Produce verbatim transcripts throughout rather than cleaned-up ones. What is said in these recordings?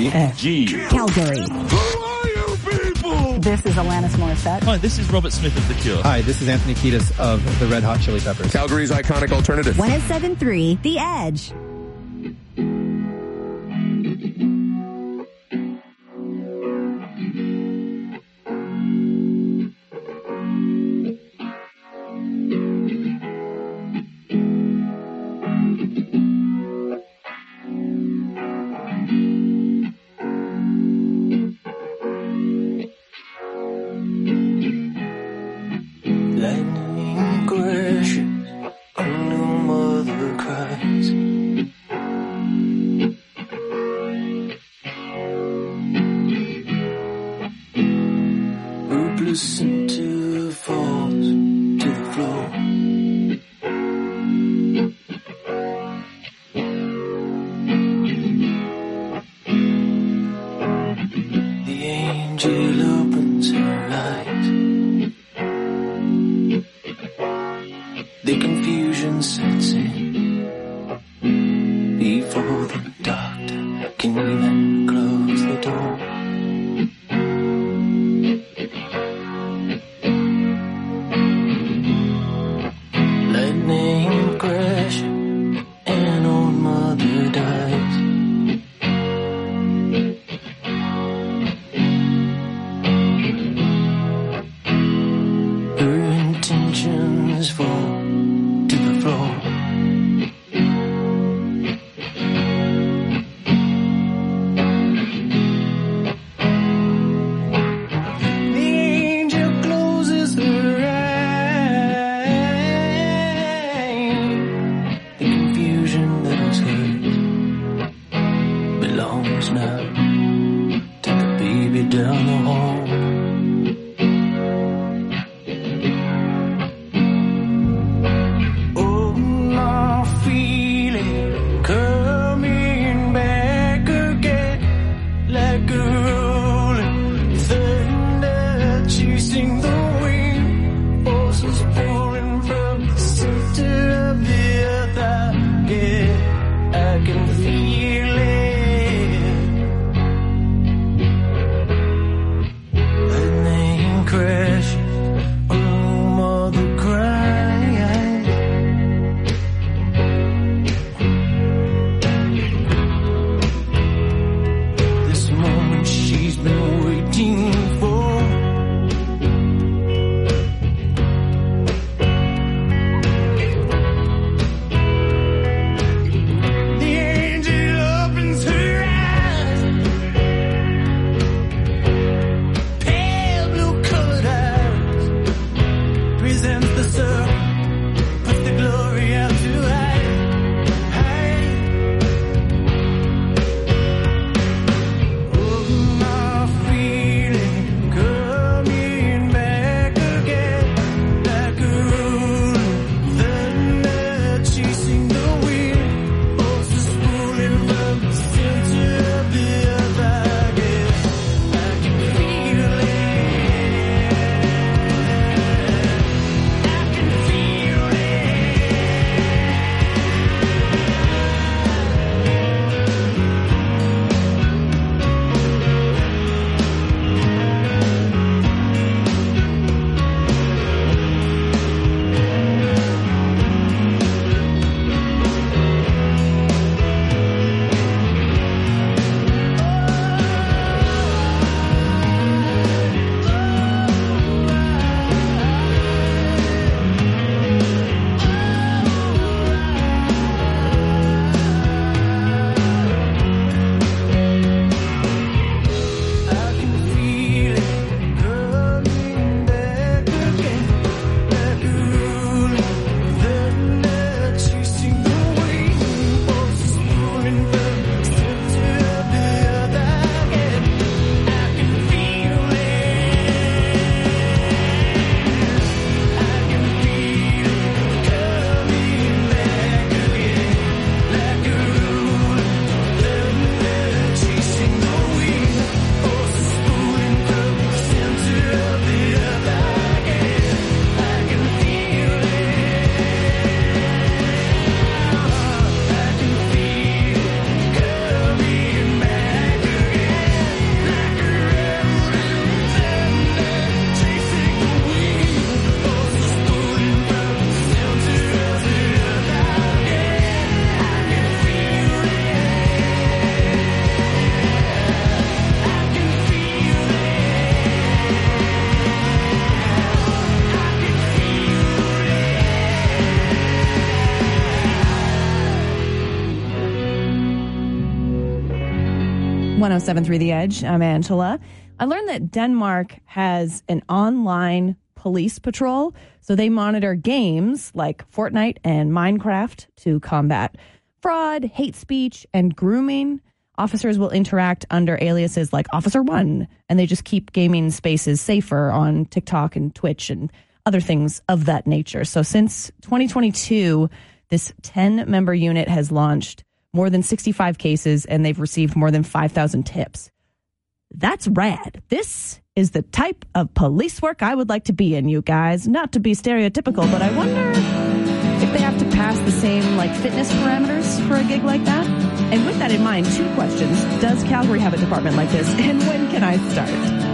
C G. Calgary. Who are you people? This is Alanis Morissette. Hi, this is Robert Smith of The Cure. Hi, this is Anthony Kiedis of the Red Hot Chili Peppers. Calgary's iconic alternative. one oh seven point three The Edge. Lightning crashes, a new mother cries. Hopeless into falls to the floor. The angel opens her eyes. The confusion sets in before the doctor can even close the door. one oh seven point three The Edge. I'm Angela. I learned that Denmark has an online police patrol, so they monitor games like Fortnite and Minecraft to combat fraud, hate speech, and grooming. Officers will interact under aliases like Officer One, and they just keep gaming spaces safer on TikTok and Twitch and other things of that nature. So since twenty twenty-two, this ten-member unit has launched more than sixty-five cases, and they've received more than five thousand tips. That's rad. This is the type of police work I would like to be in, you guys. Not to be stereotypical, but I wonder if they have to pass the same like fitness parameters for a gig like that. And with that in mind, two questions. Does Calgary have a department like this? And when can I start?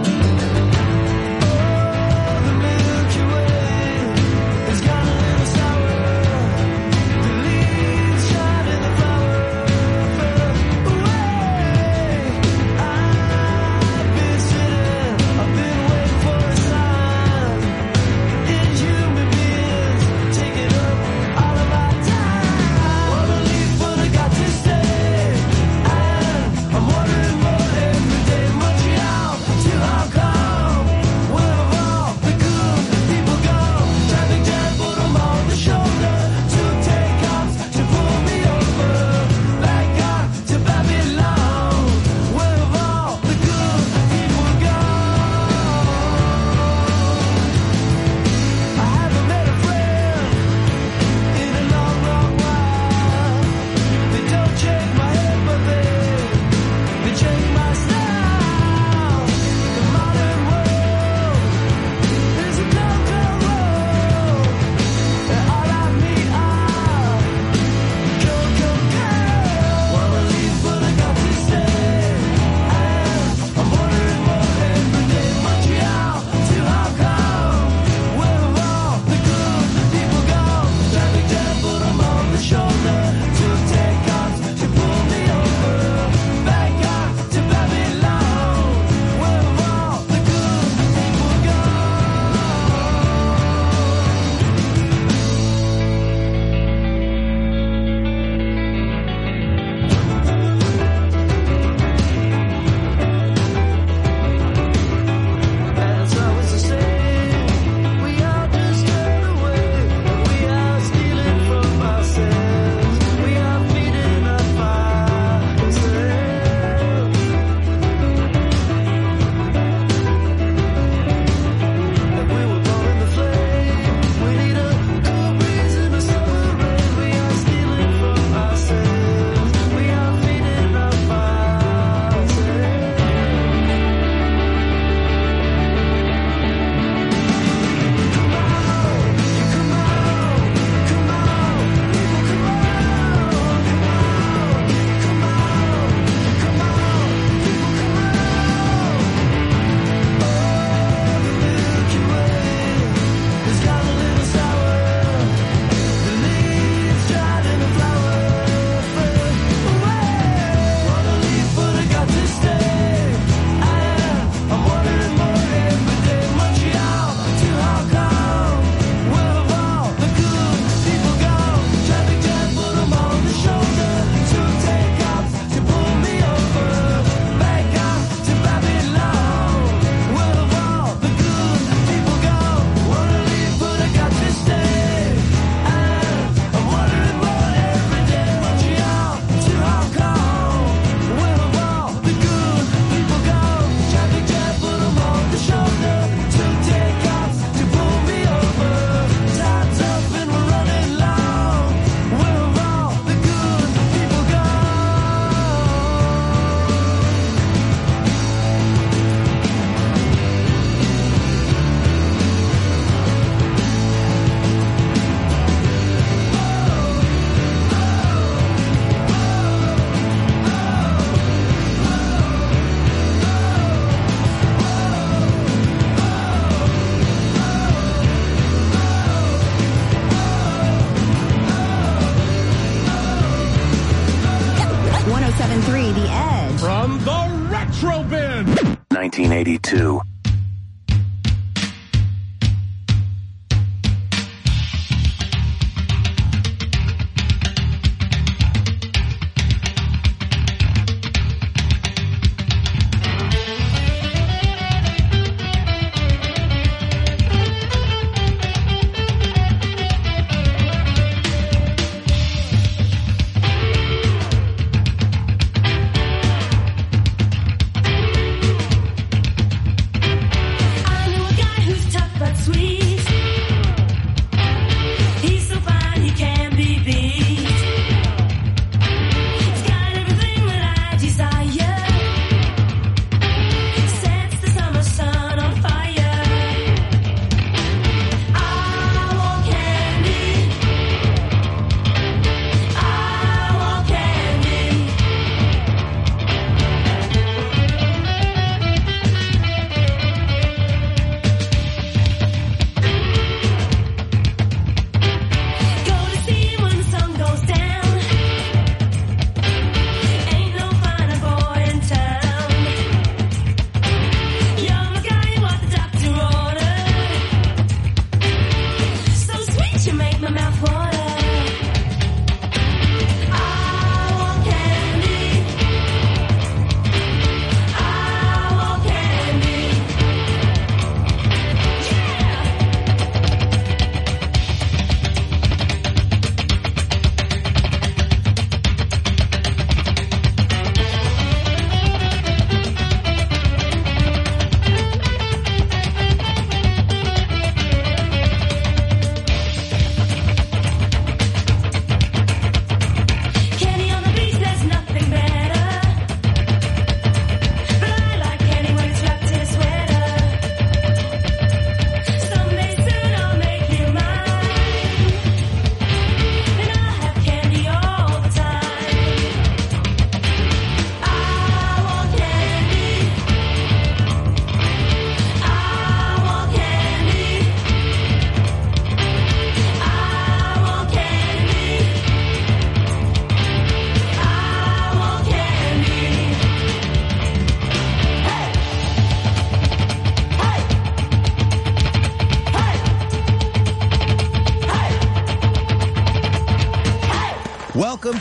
nineteen eighty-two.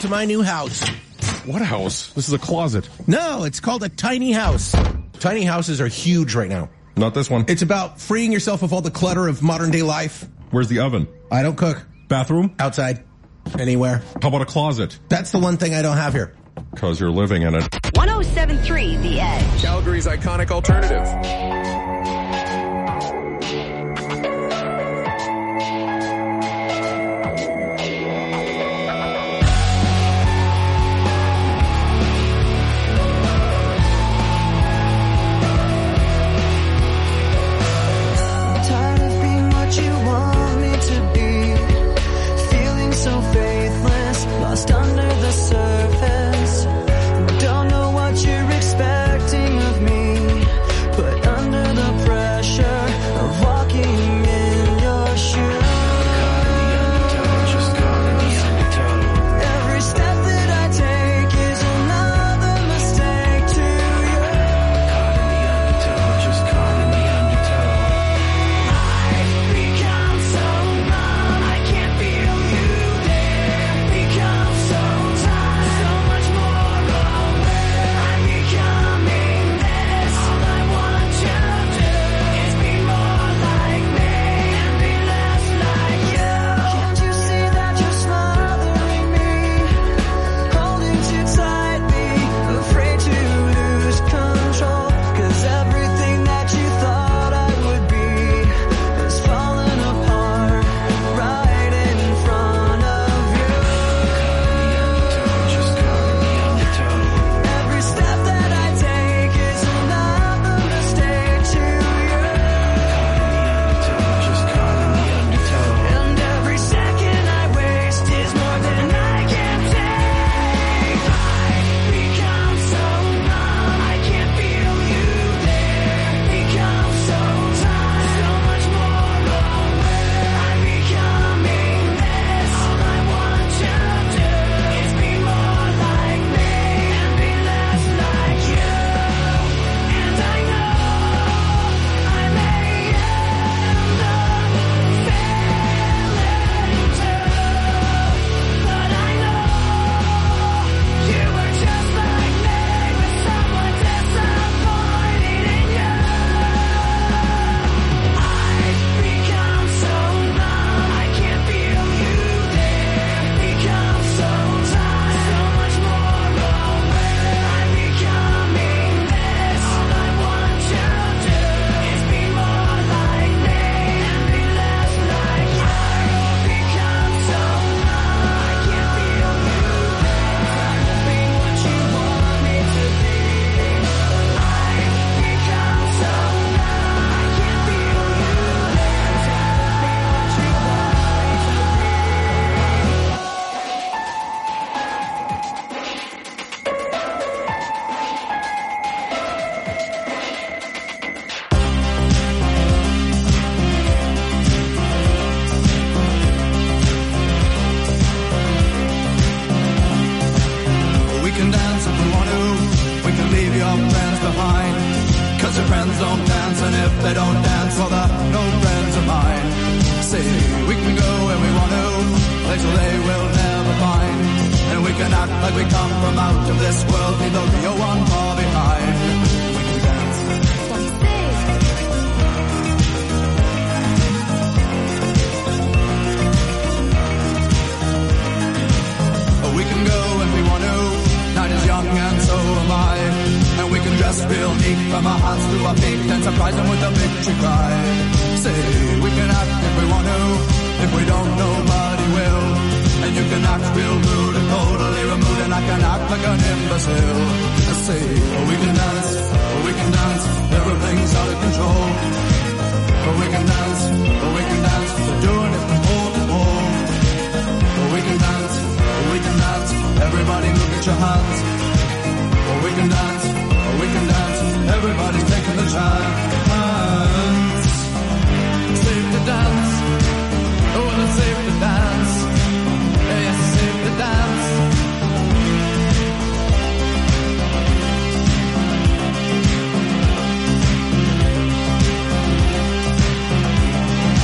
to my new house. What house? This is a closet. No, it's called a tiny house. Tiny houses are huge right now. Not this one. It's about freeing yourself of all the clutter of modern day life. Where's the oven? I don't cook. Bathroom? Outside. Anywhere. How about a closet? That's the one thing I don't have here. Because you're living in it. one oh seven point three The Edge. Calgary's iconic alternative.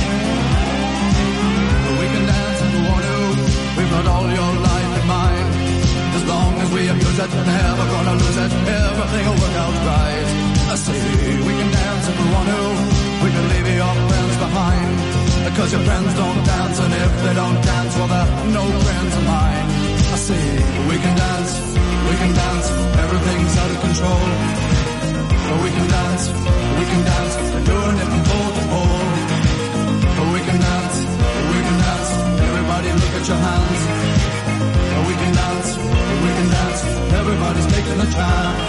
All your life and mine. Cause your friends don't dance, and if they don't dance, well, they're no friends of mine. I say, we can dance, we can dance, everything's out of control. But we can dance, we can dance, we're doing it from pole to pole. But we can dance, we can dance, everybody look at your hands. But we can dance, we can dance, everybody's taking a chance.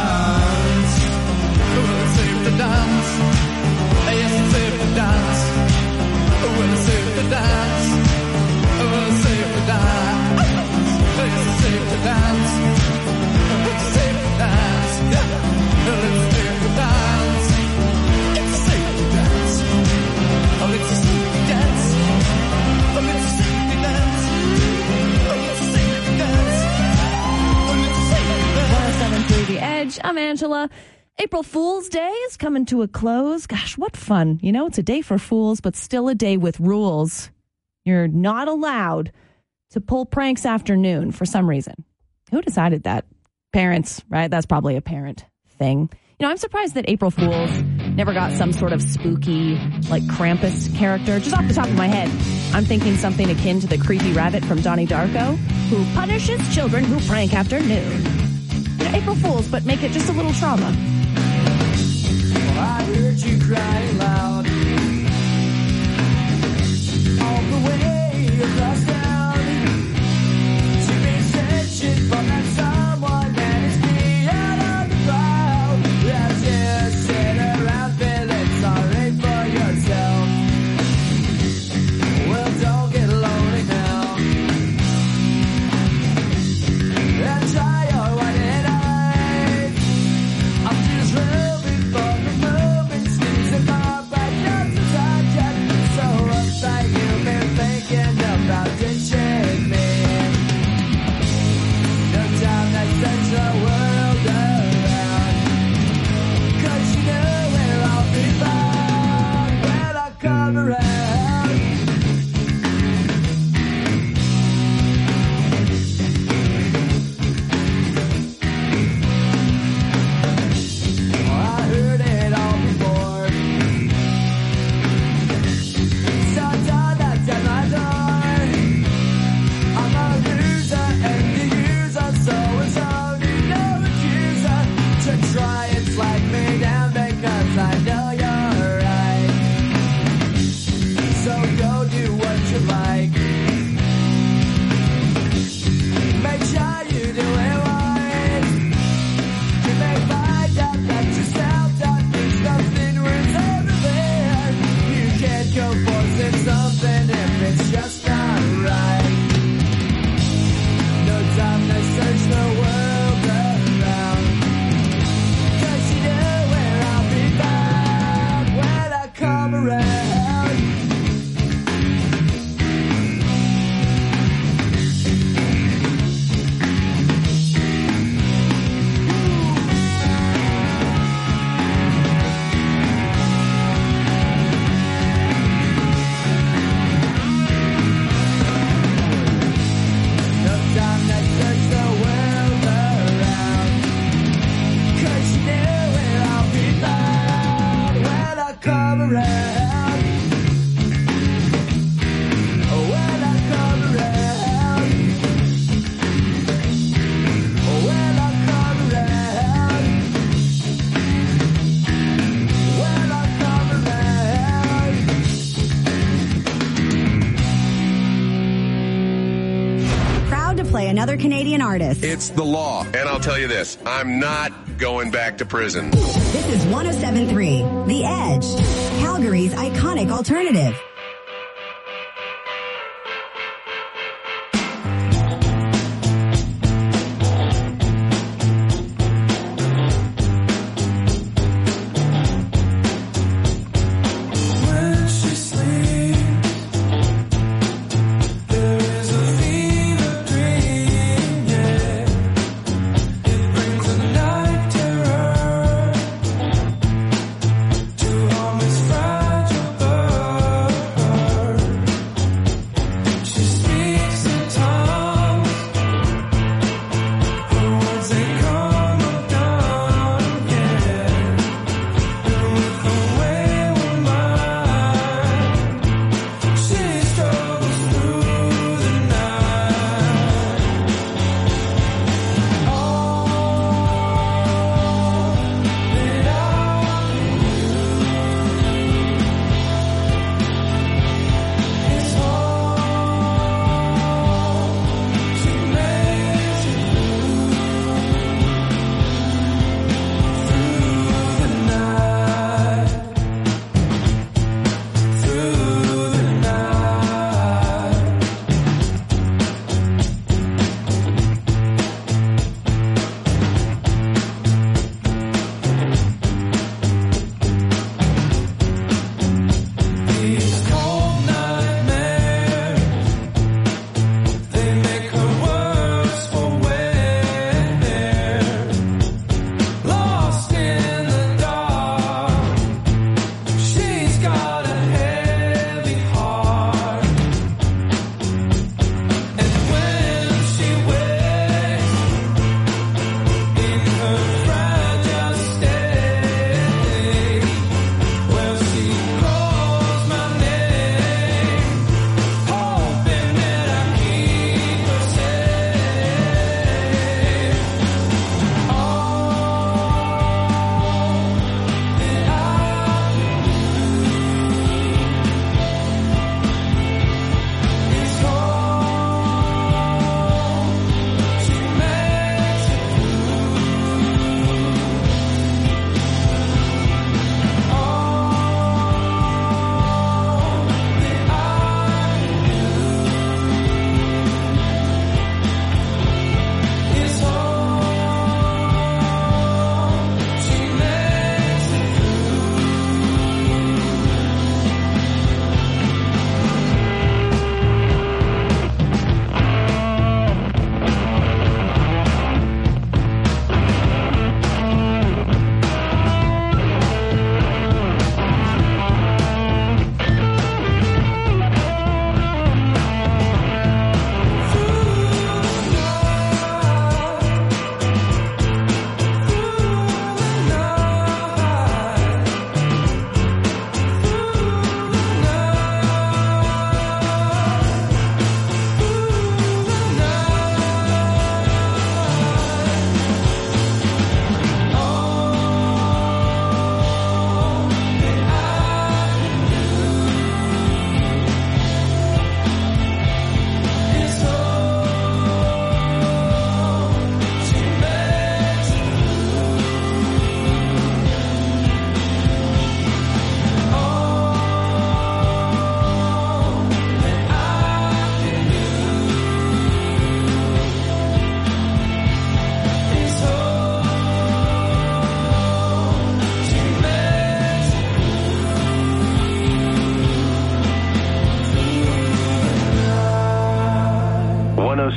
Well, it's safe to dance, yes, it's safe to dance. Well, it's safe to dance, well, it's safe to dance. Yes, it's safe to dance, it's safe to dance. Well, it's safe to dance, it's safe to dance. Oh, it's safe to dance, oh, it's safe to dance. Oh, it's safe to dance, oh, it's safe to dance. one oh seven point three The Edge. I'm Angela. April Fool's Day is coming to a close. Gosh, what fun. You know, it's a day for fools, but still a day with rules. You're not allowed to pull pranks after noon for some reason. Who decided that? Parents, right? That's probably a parent thing. You know, I'm surprised that April Fools never got some sort of spooky, like Krampus character. Just off the top of my head, I'm thinking something akin to the creepy rabbit from Donnie Darko, who punishes children who prank after noon. You know, April Fools, but make it just a little trauma. I heard you crying loud all the way across town. You've been searching for that someone that is beyond on the crowd. That's just sit around feeling sorry for yourself. Well, don't get lonely now. And try your one and eyes. I'm just hoping for the moment, squeezing my back up to touch it. So uptight, you've been thinking about ditching me. No time to search the world around, 'cause you know where I'll be found when I come around. I heard it all before. So don't knock at my door. I'm a loser and the user, so it's only no accuser to try and flag me down because I know you're right. So go do what you like. Make sure you do it right. You may find out that yourself that there's nothing worth everywhere. You can't go forcing something if it's just not right. No time to search the world around, 'cause you know where I'll be found when I come around. No time to search the world around, 'cause you know where I'll be found when I come around. Oh, when I come around. Oh, when I come around. When I come around. Proud to play another Canadian artist. It's the law. And I'll tell you this, I'm not going back to prison. This is one oh seven point three The Edge, Calgary's iconic alternative. When she sleeps, there is a fever dream, yeah. It brings a night terror to all this fragile bird.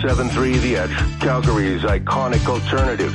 seven three The Edge, Calgary's iconic alternative.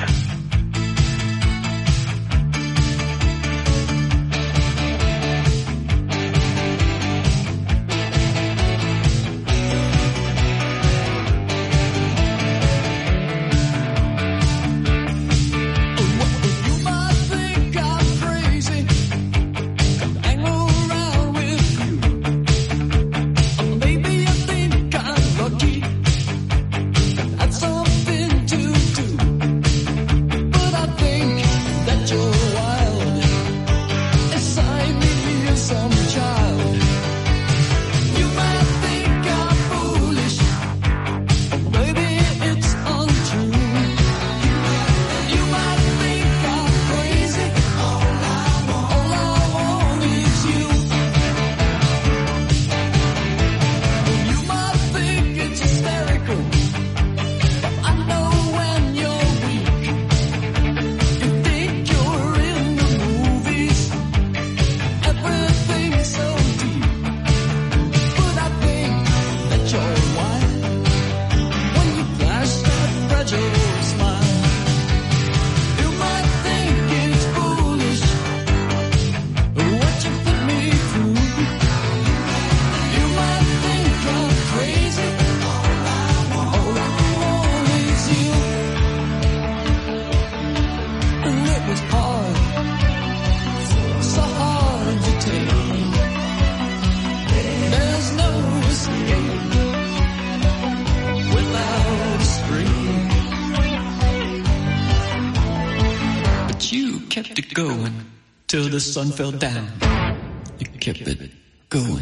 Till the sun fell down, you kept it going.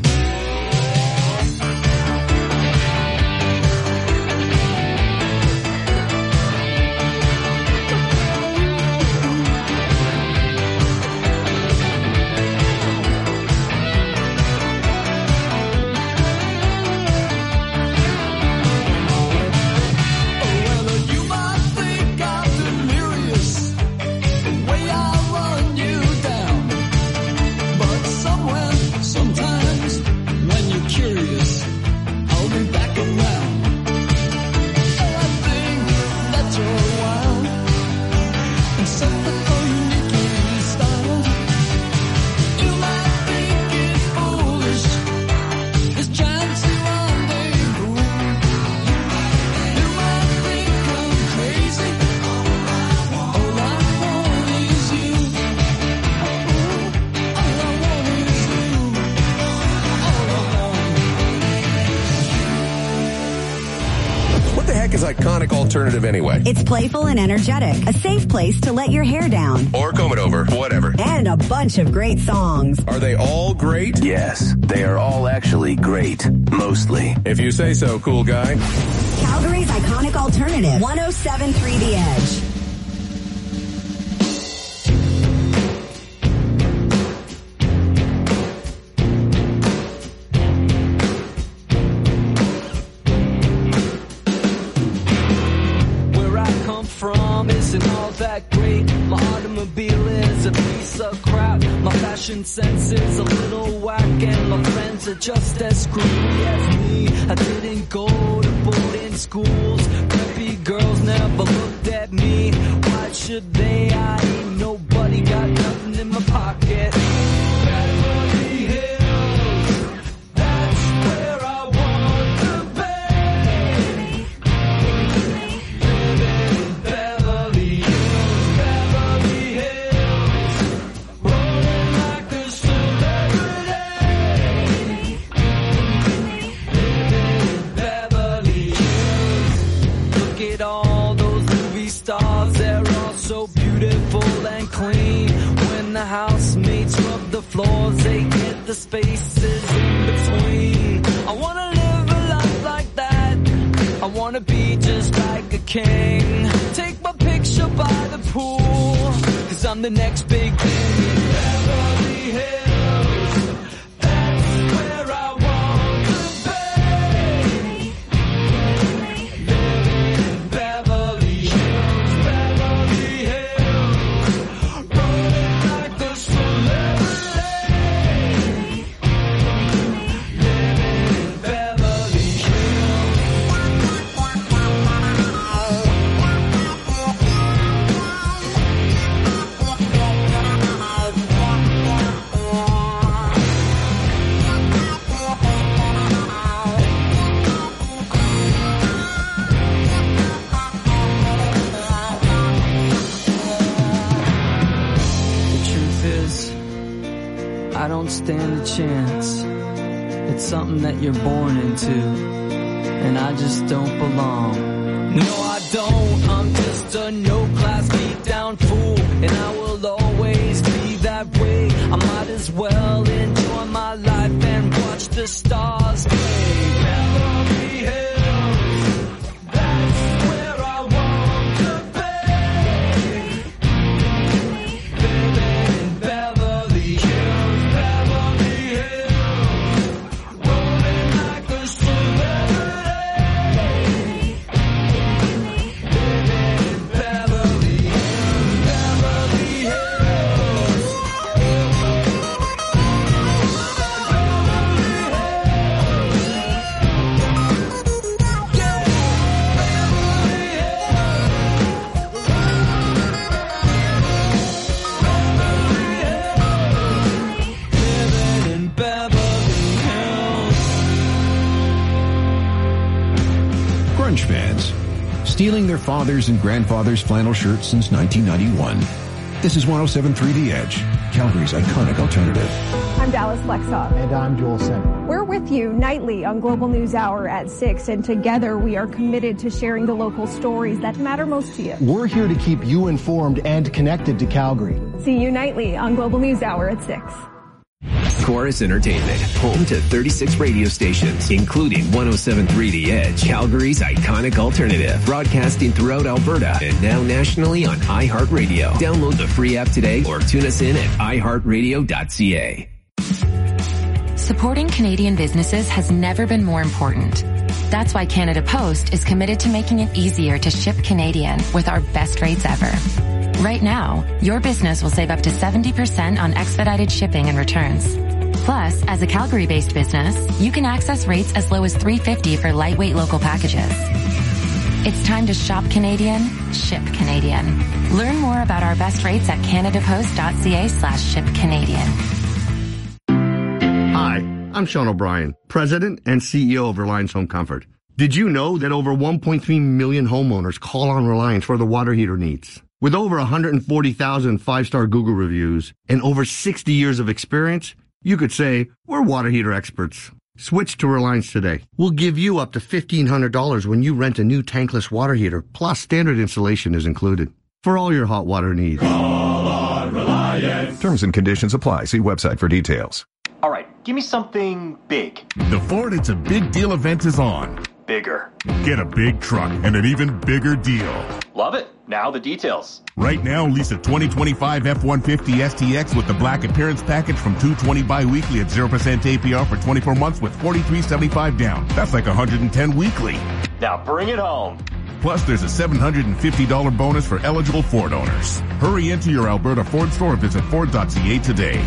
Iconic alternative anyway. It's playful and energetic. A safe place to let your hair down. Or comb it over. Whatever. And a bunch of great songs. Are they all great? Yes, they are all actually great. Mostly. If you say so, cool guy. Calgary's iconic alternative. one oh seven point three The Edge. Sense is a little whack and my friends are just as screwy as me. I didn't go to boarding schools. Preppy girls never looked at me. Why should they? I ain't nobody, got nothing in my pocket. Beverly Hills, that's where I want to be. Living in Beverly Hills, Beverly Hills, rolling like a celebrity. Living in Beverly Hills. Look at all those movie stars, they're all so beautiful and clean. When the housemates rub the floors, they get the spaces in between. I wanna live a life like that. I wanna be just like a king. Take my picture by the pool, cause I'm the next big thing in Beverly Hills. That's where I want to be. Living in Beverly Hills, Beverly Hills, rolling like a celebrity. Living in Beverly Hills. I don't stand a chance. It's something that you're born into, and I just don't belong. No, I don't. I'm just a no-class beat-down fool, and I will always be that way. I might as well enjoy my life and watch the stars play. Beverly Hills, that's where I want to be. Baby in Beverly Hills, Beverly Hills, rolling like a celebrity. Baby in Beverly Hills, Beverly Hills. Grunge fans, stealing their fathers' and grandfathers' flannel shirts since nineteen ninety-one. This is one oh seven point three The Edge, Calgary's iconic alternative. I'm Dallas Flexoff. And I'm Joel Sen. We're with you nightly on Global News Hour at six, and together we are committed to sharing the local stories that matter most to you. We're here to keep you informed and connected to Calgary. See you nightly on Global News Hour at six. Chorus Entertainment, home to thirty-six radio stations, including one oh seven point three The Edge, Calgary's iconic alternative, broadcasting throughout Alberta and now nationally on iHeartRadio. Download the free app today or tune us in at i heart radio dot c a. Supporting Canadian businesses has never been more important. That's why Canada Post is committed to making it easier to ship Canadian with our best rates ever. Right now, your business will save up to seventy percent on expedited shipping and returns. Plus, as a Calgary-based business, you can access rates as low as three dollars and fifty cents for lightweight local packages. It's time to shop Canadian, ship Canadian. Learn more about our best rates at canadapost.ca slash ship Canadian. Hi, I'm Sean O'Brien, President and C E O of Reliance Home Comfort. Did you know that over one point three million homeowners call on Reliance for their water heater needs? With over one hundred forty thousand five-star Google reviews and over sixty years of experience, you could say we're water heater experts. Switch to Reliance today. We'll give you up to fifteen hundred dollars when you rent a new tankless water heater, plus standard installation is included. For all your hot water needs. Call on Reliance. Terms and conditions apply. See website for details. All right, give me something big. The Ford It's a Big Deal event is on. Bigger. Get a big truck and an even bigger deal. Love it. Now the details. Right now, lease a twenty twenty-five F one fifty S T X with the black appearance package from two hundred twenty bi-weekly at zero percent A P R for twenty-four months with forty-three seventy-five down. That's like one hundred ten weekly. Now bring it home. Plus, there's a seven hundred fifty dollars bonus for eligible Ford owners. Hurry into your Alberta Ford store or visit Ford dot c a today.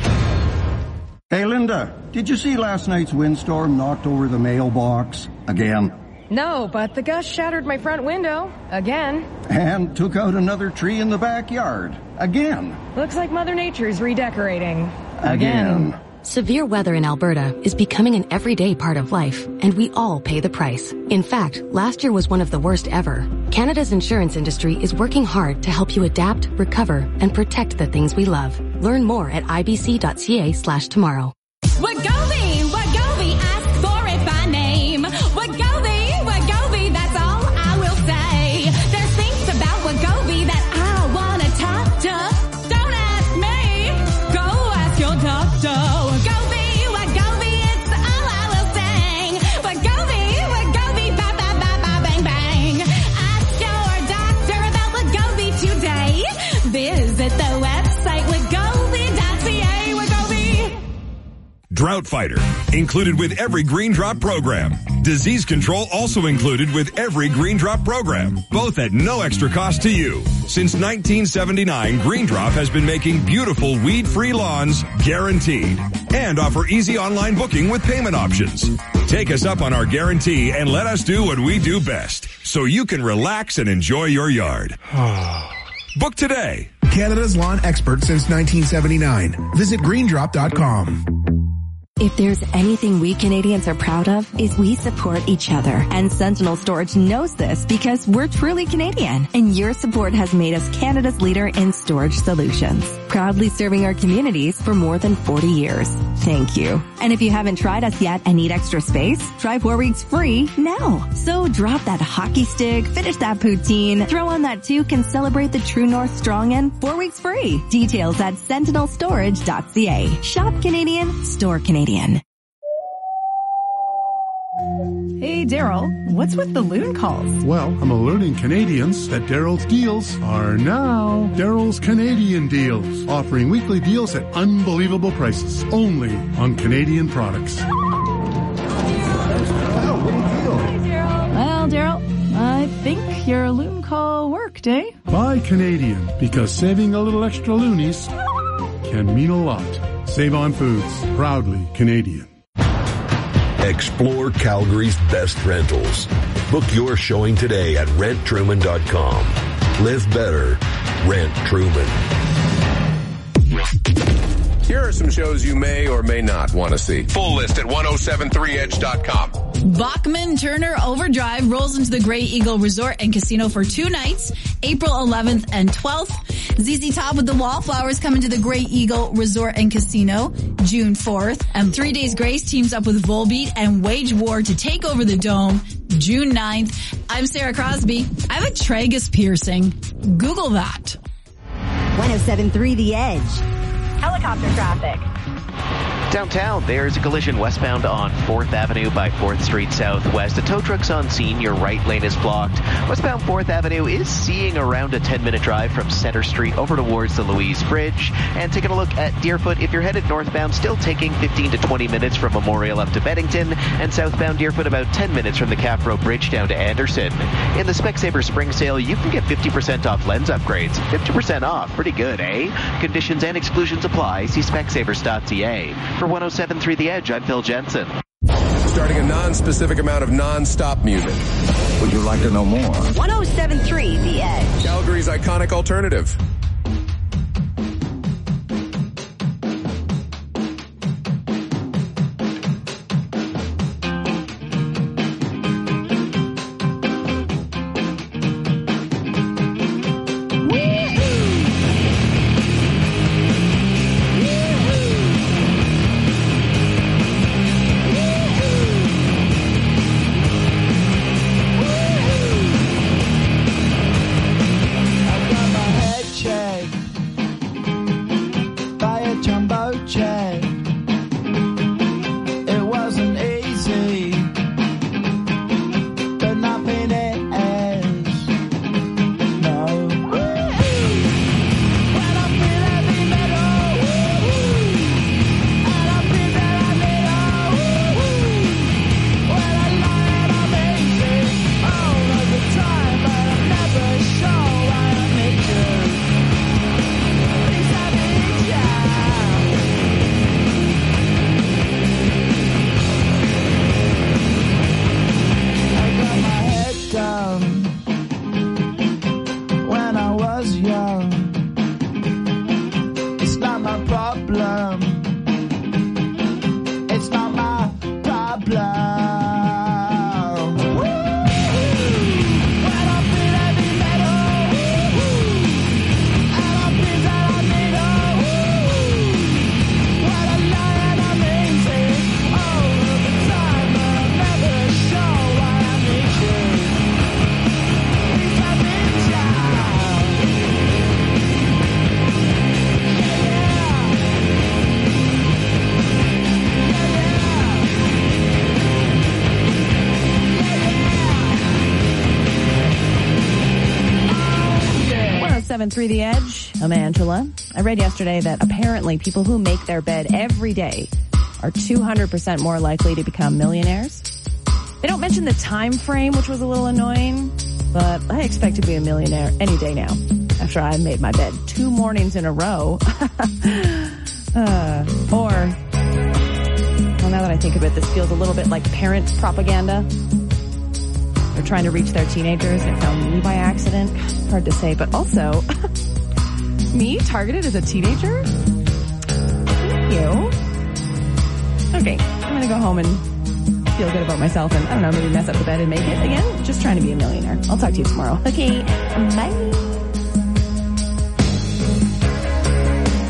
Hey, Linda, did you see last night's windstorm knocked over the mailbox again? No, but the gust shattered my front window again. And took out another tree in the backyard again. Looks like Mother Nature's redecorating again. again. Severe weather in Alberta is becoming an everyday part of life, and we all pay the price. In fact, last year was one of the worst ever. Canada's insurance industry is working hard to help you adapt, recover, and protect the things we love. Learn more at ibc.ca slash tomorrow. Wegovy, Wegovy, ask for it by name. Wegovy, Wegovy, that's all I will say. There's things about Wegovy that I want to talk to. Don't ask me, go ask your doctor. Wegovy, Wegovy, it's all I will say. Wegovy, Wegovy, ba ba ba ba bang bang. Ask your doctor about Wegovy today. Visit the website wegovy dot c a. Wegovy. Drought Fighter, included with every Green Drop program. Disease control also included with every Green Drop program, both at no extra cost to you. Since nineteen seventy-nine, Green Drop has been making beautiful weed-free lawns guaranteed and offer easy online booking with payment options. Take us up on our guarantee and let us do what we do best so you can relax and enjoy your yard. Book today. Canada's lawn expert since nineteen seventy-nine. Visit green drop dot com. If there's anything we Canadians are proud of, is we support each other. And Sentinel Storage knows this because we're truly Canadian. And your support has made us Canada's leader in storage solutions. proudly serving our communities for more than forty years. Thank you. And if you haven't tried us yet and need extra space, try four weeks free now. So drop that hockey stick, finish that poutine, throw on that toque, and celebrate the True North Strong End four weeks free. Details at sentinel storage dot c a. Shop Canadian, store Canadian. Hey, Daryl, what's with the loon calls? Well, I'm alerting Canadians that Daryl's deals are now Daryl's Canadian Deals, offering weekly deals at unbelievable prices, only on Canadian products. Well, Daryl, I think your loon call worked, eh? Buy Canadian, because saving a little extra loonies can mean a lot. Save on Foods, proudly Canadian. Explore Calgary's best rentals. Book your showing today at rent truman dot com. Live better. Rent Truman. Here are some shows you may or may not want to see. Full list at ten seventy-three edge dot com. Bachman Turner Overdrive rolls into the Grey Eagle Resort and Casino for two nights, April eleventh and twelfth. Z Z Top with the Wallflowers come into the Grey Eagle Resort and Casino June fourth. And Three Days Grace teams up with Volbeat and Wage War to take over the Dome June ninth. I'm Sarah Crosby. I have a tragus piercing. Google that. ten seventy-three The Edge. Helicopter traffic. Downtown, there's a collision westbound on fourth Avenue by fourth Street Southwest. A tow truck's on scene. Your right lane is blocked. Westbound fourth Avenue is seeing around a ten-minute drive from Center Street over towards the Louise Bridge. And taking a look at Deerfoot, if you're headed northbound, still taking fifteen to twenty minutes from Memorial up to Bennington. And southbound Deerfoot, about ten minutes from the Cap Road Bridge down to Anderson. In the Specsaver Spring Sale, you can get fifty percent off lens upgrades. fifty percent off. Pretty good, eh? Conditions and exclusions apply. See specsavers dot c a. For ten seventy-three The Edge, I'm Phil Jensen. Starting a non-specific amount of non-stop music. Would you like to know more? ten seventy-three The Edge. Calgary's iconic alternative. seven three The Edge. I'm Angela. I read yesterday that apparently people who make their bed every day are two hundred percent more likely to become millionaires. They don't mention the time frame, which was a little annoying, but I expect to be a millionaire any day now after I made my bed two mornings in a row. uh, or, well, now that I think of it, this feels a little bit like parent propaganda. They're trying to reach their teenagers and found me by accident. Hard to say, but also, me targeted as a teenager? Thank you. Okay, I'm gonna go home and feel good about myself and, I don't know, maybe mess up the bed and make it again. Just trying to be a millionaire. I'll talk to you tomorrow. Okay, bye.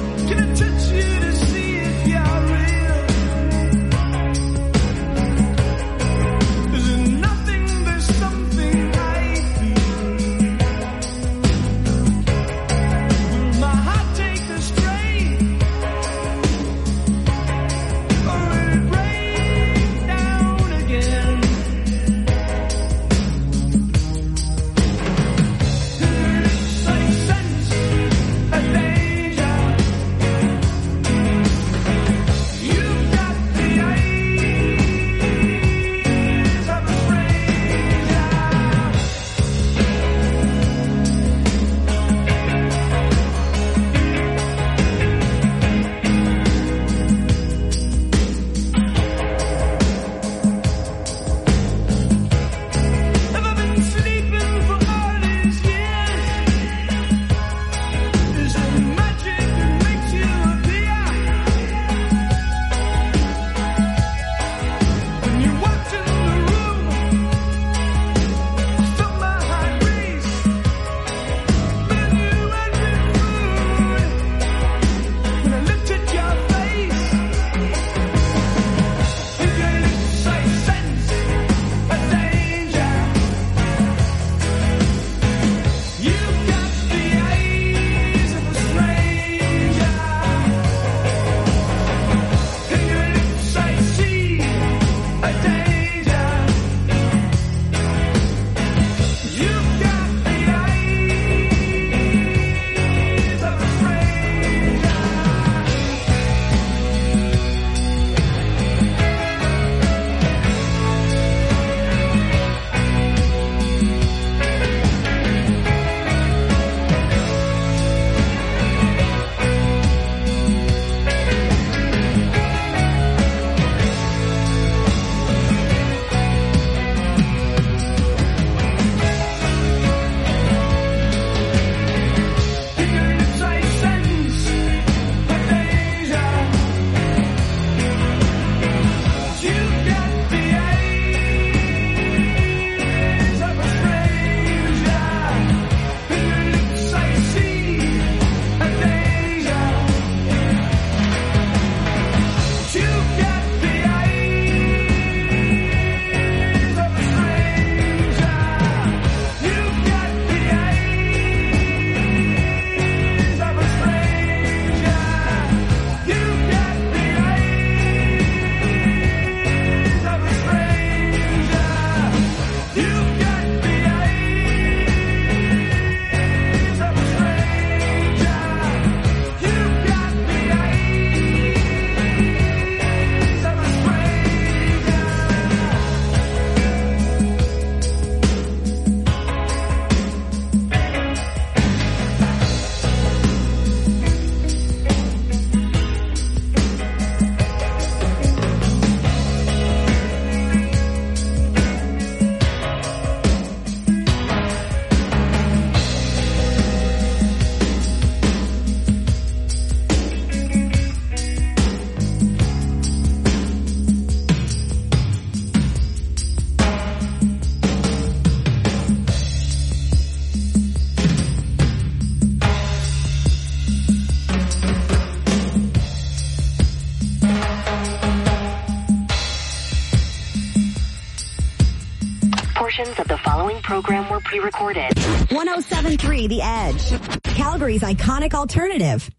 following program were pre-recorded. one oh seven point three The Edge, Calgary's iconic alternative.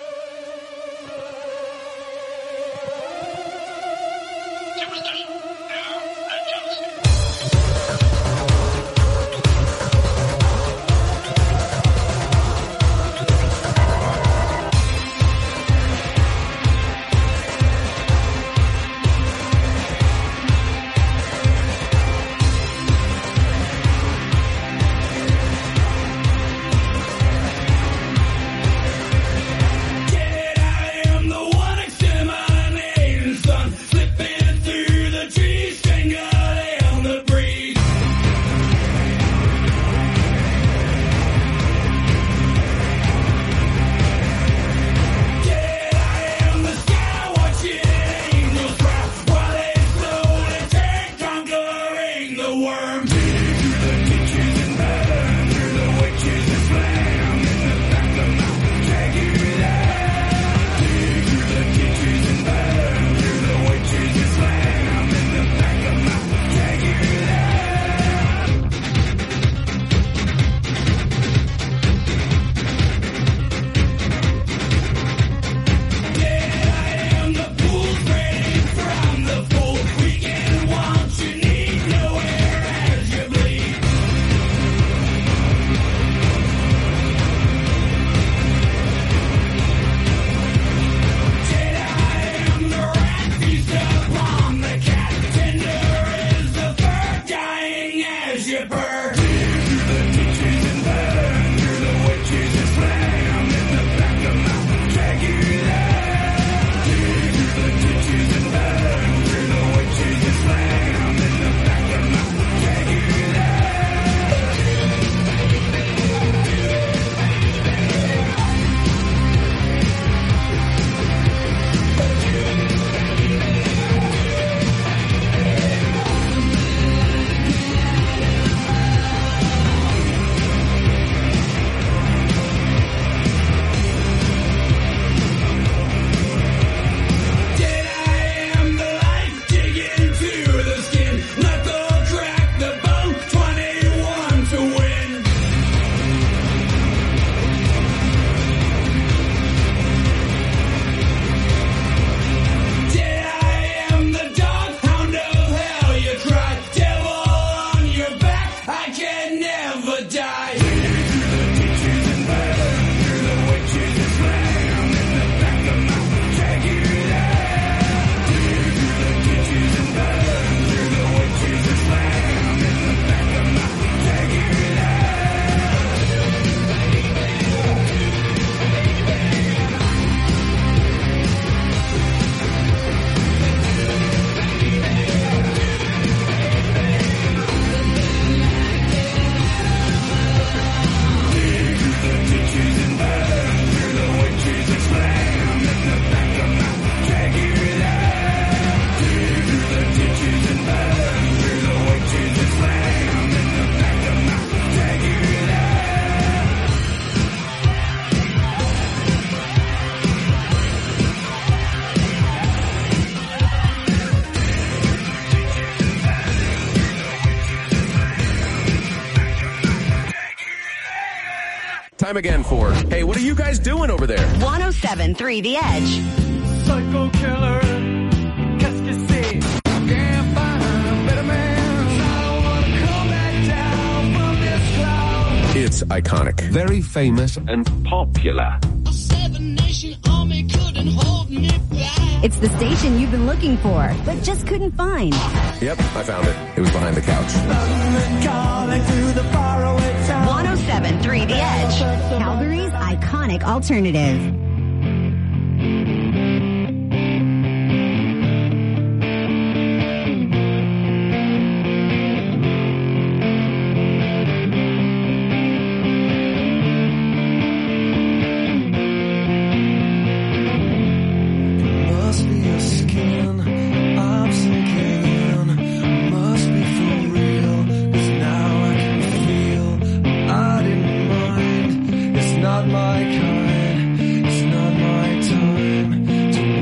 Time again for, hey, what are you guys doing over there? one oh seven point three The Edge. Psycho killer, qu'est-ce que c'est? Can't find a better man. I don't wanna come back down from this cloud. It's iconic. Very famous and popular. A seven-nation army couldn't hold me back. It's the station you've been looking for, but just couldn't find. Yep, I found it. It was behind the couch. one oh seven point three The Edge, Calgary's iconic alternative. Not my kind, it's not my time to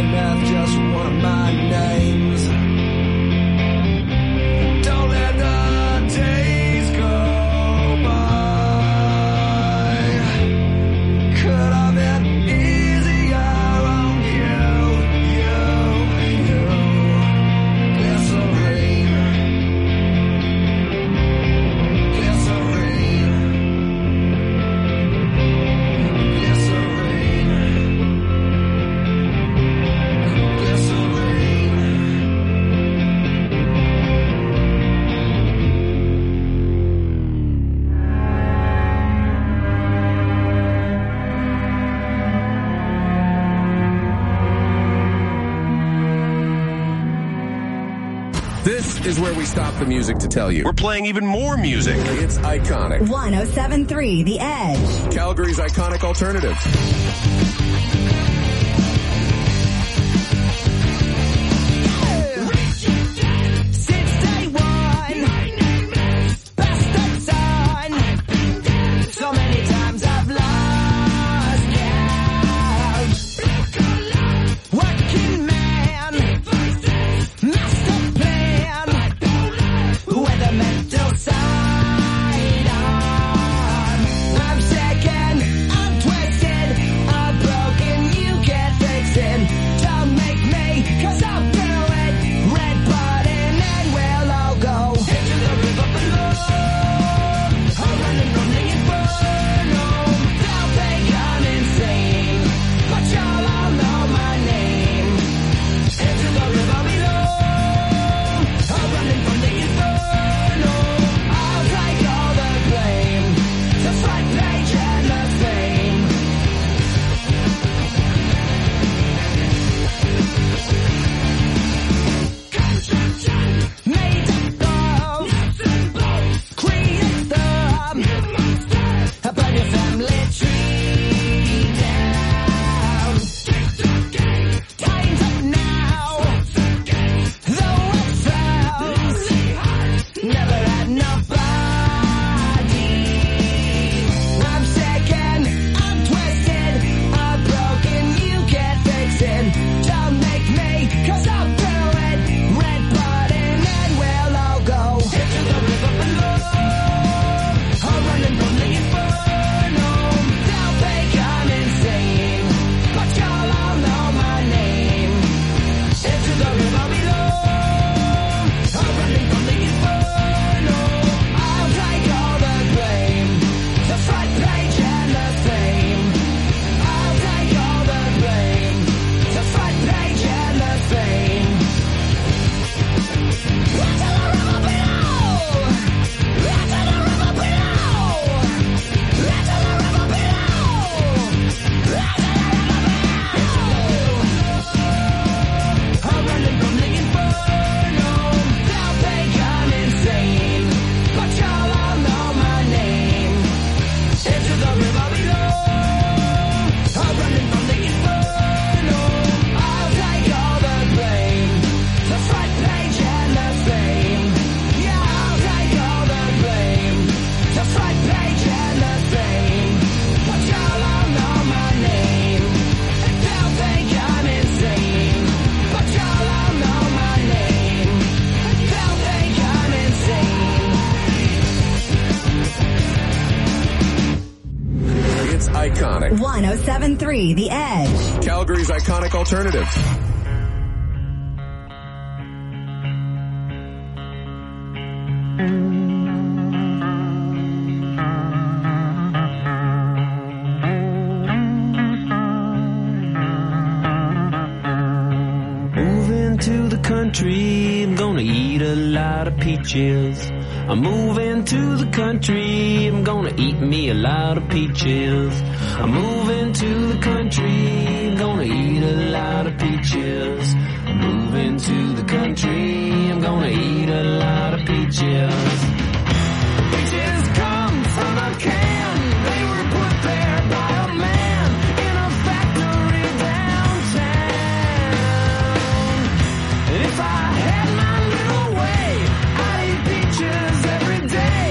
Kenneth, just one of my names. Don't let the days go by. Could have been easier on you, you, you. Glycerine, glycerine, glycerine, glycerine. This is where we stop the music to tell you. We're playing even more music. It's iconic. one oh seven point three The Edge. Calgary's iconic alternative. Since day one, best of time. So many times I've lost count. Working man, master plan, with a mental side on. I'm second, I'm twisted, I'm broken, you can't fix it. Don't make me, cause I'll do it. Red button and we'll all go into the river below. I'm running from the inferno. They'll think I'm insane, but y'all all know my name. Into the river below. I'm running from the inferno. I'll take all the blame. The front page and the fame. Made of both, create the burn your family tree down. Time's up now. Though it frowns, never had nobody. I'm second, I'm twisted, I'm broken, you can't fix it. Don't make me, cause I'll do it. Red button and we'll all go into the river below. I'm running from the inferno. They'll think I'm insane, but y'all all know my name. Into the river below. I'm running from the inferno. I'll take all the blame. The front page and the fame. I'll take all the blame. The front page and the fame. Right to the river below. Right to the river below. Right to the river below. Right to the river below. I'm running from the inferno. They'll think I'm insane, but y'all all know my name. Into the river below. I'm running from the inferno. I'll take all the blame. The front page and the fame. Yeah, I'll take all the blame. The front page and the fame. But y'all all know my name. They'll think I'm insane, but y'all all know my name. They'll think I'm insane. It's iconic. one oh seven point three The Edge. Calgary's iconic alternative. Moving to the country, I'm gonna eat a lot of peaches. I'm moving to the country, I'm gonna eat me a lot of peaches. I'm moving to the country, I'm gonna eat a lot of peaches. I'm moving to the country, I'm gonna eat a lot of peaches. Peaches come from a can, they were put there by a man in a factory downtown. And if I had my little way, I'd eat peaches every day.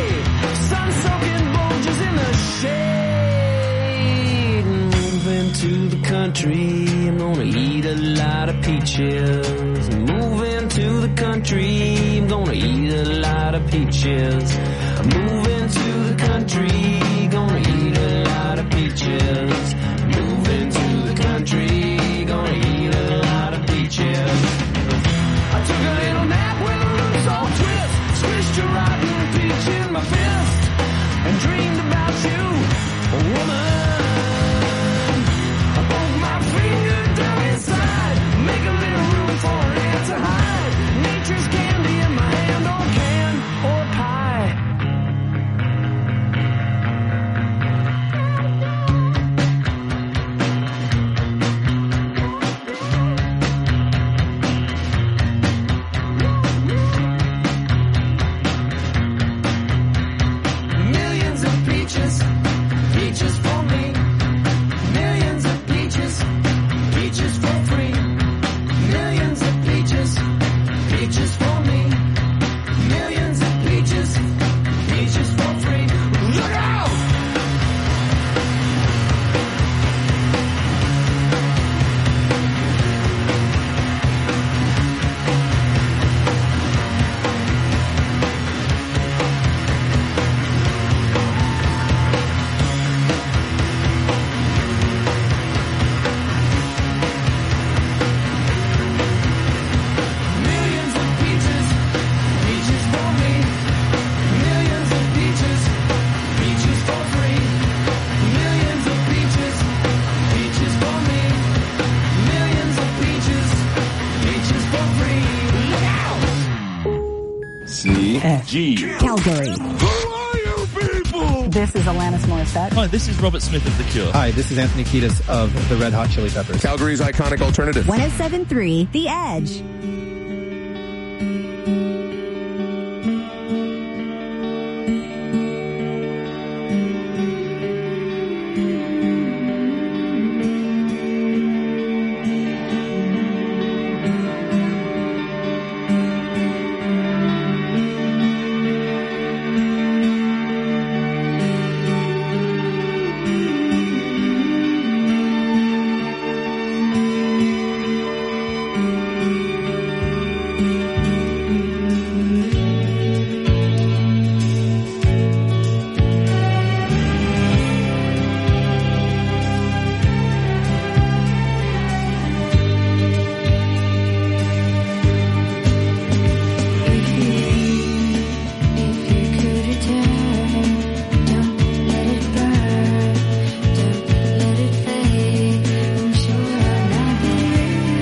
Sun-soaking bulges in the shade. Moving to the country. country, I'm gonna eat a lot of peaches. I'm moving to the country, I'm gonna eat a lot of peaches. I'm moving to the country, gonna eat a lot of peaches. Moving to the country, gonna eat a lot of peaches. I took a little nap with a loose old twist, squished a rotten peach in my fist, and dreamed about you, a woman. I poke my finger down inside, make a little room for an ant to hide. Nature's candy in my hand, or can, or pie. Millions of peaches, peaches for me. Millions of peaches, peaches for free. Millions of peaches, peaches for me. Millions of peaches, peaches for free. Look out! Millions of peaches, peaches for me. Millions of peaches, peaches for free. Millions of peaches, peaches for me. Millions of peaches, peaches for free. Look out! C G. Calgary. This is Alanis Morissette. Hi, this is Robert Smith of The Cure. Hi, this is Anthony Kiedis of the Red Hot Chili Peppers. Calgary's iconic alternative. one oh seven point three The Edge.